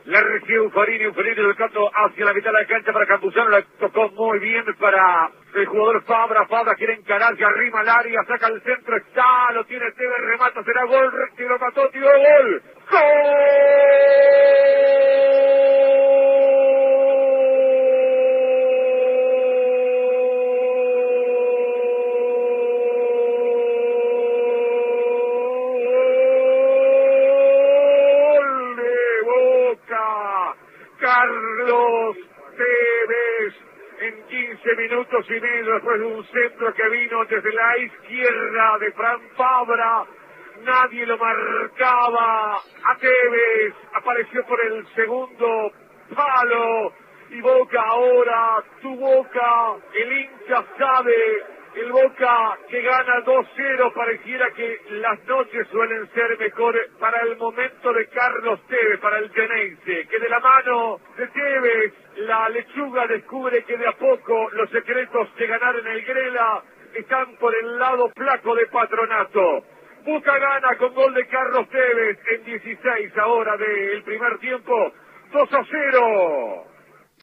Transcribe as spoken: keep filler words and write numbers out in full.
La recibe Ufarini, Ufarini educando hacia la mitad de la cancha para Campuzano, la tocó muy bien para el jugador Fabra, Fabra quiere encarar, que arrima al área, saca el centro, está, lo tiene Tevez, remata, será gol, lo mató, tiró gol. ¡Gol! Carlos Tevez en quince minutos y medio después de un centro que vino desde la izquierda de Fran Fabra, nadie lo marcaba a Tevez, apareció por el segundo palo y Boca ahora, tu Boca, el hincha sabe, el Boca que gana dos cero, pareciera que las noches suelen ser mejores para el momento de Carlos Tevez, para el Tenense, que de la mano de Tevez la lechuga descubre que de a poco los secretos que ganaron el Grela están por el lado flaco de Patronato. Boca gana con gol de Carlos Tevez en dieciséis ahora del primer tiempo, dos a cero.